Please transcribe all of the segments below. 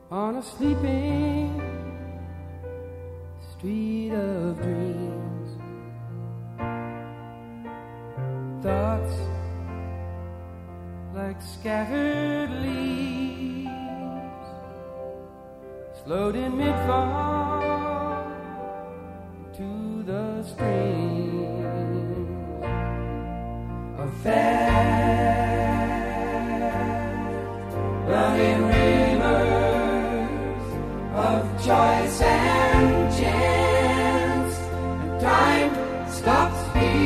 on a sleeping street of dreams. Thoughts like scattered leaves slowed in mid-fall to the streams of fast running rivers of choice and chance, and time stops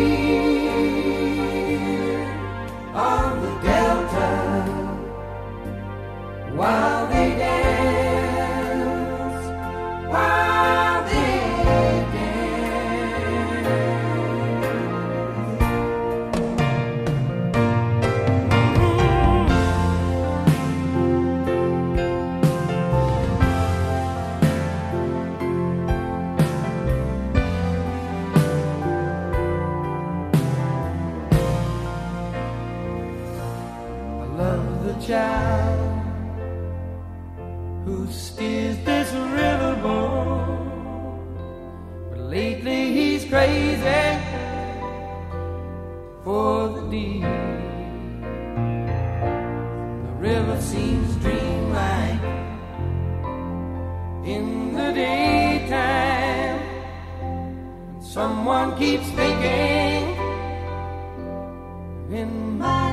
here on the delta while they dance, while they child who steers this riverboat, but lately he's crazy for the deep. The river seems dreamlike in the daytime, and someone keeps thinking in my